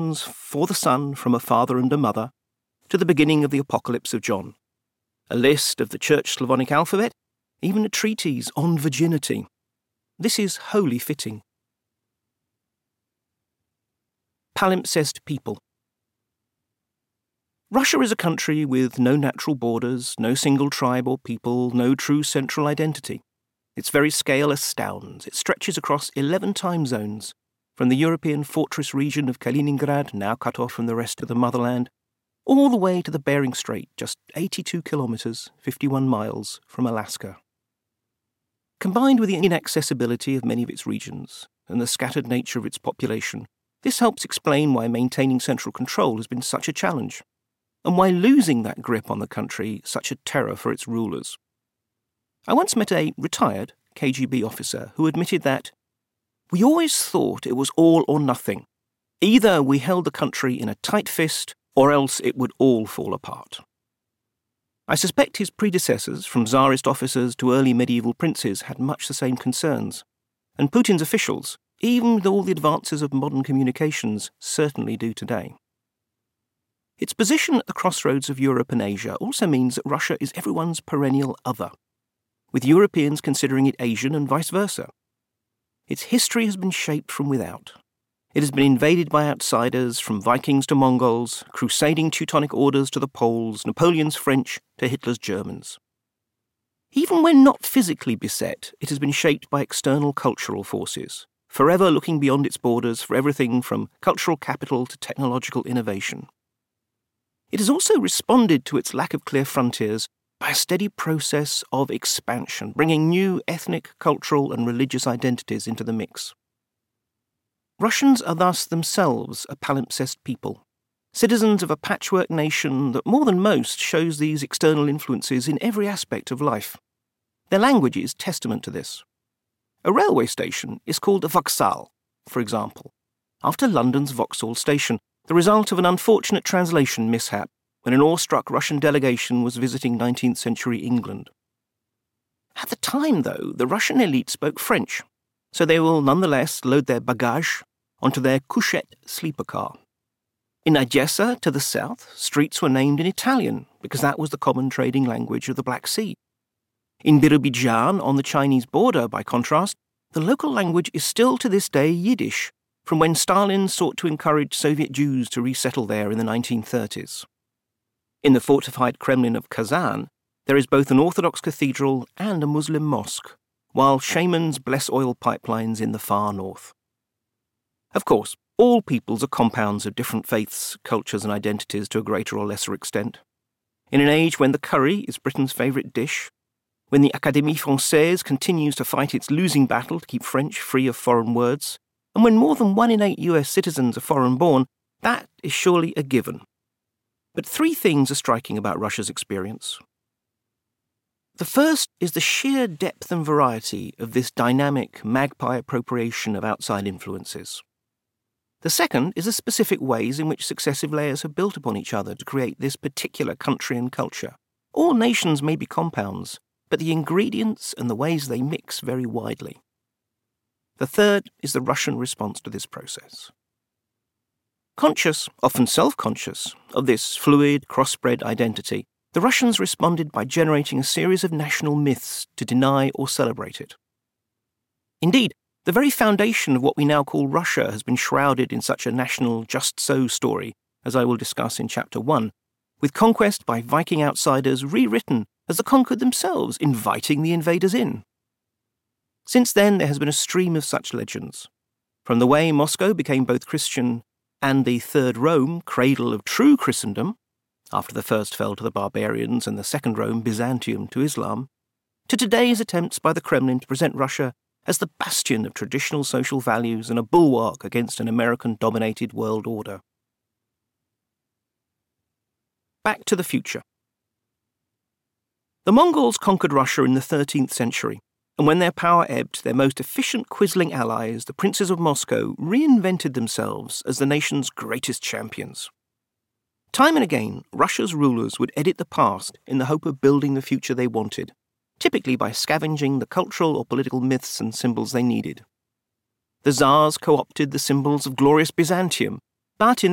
for the Son from a father and a mother, to the beginning of the Apocalypse of John, a list of the Church Slavonic alphabet, even a treatise on virginity. This is wholly fitting. Palimpsest people. Russia is a country with no natural borders, no single tribe or people, no true central identity. Its very scale astounds. It stretches across 11 time zones, from the European fortress region of Kaliningrad, now cut off from the rest of the motherland, all the way to the Bering Strait, just 82 kilometres, 51 miles, from Alaska. Combined with the inaccessibility of many of its regions and the scattered nature of its population, this helps explain why maintaining central control has been such a challenge, and why losing that grip on the country such a terror for its rulers. I once met a retired KGB officer who admitted that we always thought it was all or nothing. Either we held the country in a tight fist, or else it would all fall apart. I suspect his predecessors, from Tsarist officers to early medieval princes, had much the same concerns, and Putin's officials, even with all the advances of modern communications, certainly do today. Its position at the crossroads of Europe and Asia also means that Russia is everyone's perennial other, with Europeans considering it Asian and vice versa. Its history has been shaped from without. It has been invaded by outsiders, from Vikings to Mongols, crusading Teutonic orders to the Poles, Napoleon's French to Hitler's Germans. Even when not physically beset, it has been shaped by external cultural forces, forever looking beyond its borders for everything from cultural capital to technological innovation. It has also responded to its lack of clear frontiers by a steady process of expansion, bringing new ethnic, cultural and religious identities into the mix. Russians are thus themselves a palimpsest people, citizens of a patchwork nation that more than most shows these external influences in every aspect of life. Their language is testament to this. A railway station is called a Vokzal, for example, after London's Vauxhall Station, the result of an unfortunate translation mishap when an awestruck Russian delegation was visiting 19th century England. At the time, though, the Russian elite spoke French, so they will nonetheless load their bagage onto their couchette sleeper car. In Odessa, to the south, streets were named in Italian because that was the common trading language of the Black Sea. In Birobidzhan, on the Chinese border, by contrast, the local language is still to this day Yiddish, from when Stalin sought to encourage Soviet Jews to resettle there in the 1930s. In the fortified Kremlin of Kazan, there is both an Orthodox cathedral and a Muslim mosque, while shamans bless oil pipelines in the far north. Of course, all peoples are compounds of different faiths, cultures and identities to a greater or lesser extent. In an age when the curry is Britain's favourite dish, when the Académie Française continues to fight its losing battle to keep French free of foreign words, and when more than 1 in 8 US citizens are foreign-born, that is surely a given. But 3 things are striking about Russia's experience. The first is the sheer depth and variety of this dynamic magpie appropriation of outside influences. The second is the specific ways in which successive layers have built upon each other to create this particular country and culture. All nations may be compounds, but the ingredients and the ways they mix vary widely. The third is the Russian response to this process. Conscious, often self-conscious, of this fluid, cross-bred identity, the Russians responded by generating a series of national myths to deny or celebrate it. Indeed, the very foundation of what we now call Russia has been shrouded in such a national just-so story, as I will discuss in Chapter 1, with conquest by Viking outsiders rewritten as the conquered themselves, inviting the invaders in. Since then, there has been a stream of such legends, from the way Moscow became both Christian and the Third Rome, cradle of true Christendom, after the first fell to the barbarians and the Second Rome, Byzantium, to Islam, to today's attempts by the Kremlin to present Russia as the bastion of traditional social values and a bulwark against an American-dominated world order. Back to the future. The Mongols conquered Russia in the 13th century, and when their power ebbed, their most efficient quisling allies, the princes of Moscow, reinvented themselves as the nation's greatest champions. Time and again, Russia's rulers would edit the past in the hope of building the future they wanted, typically by scavenging the cultural or political myths and symbols they needed. The Tsars co-opted the symbols of glorious Byzantium, but in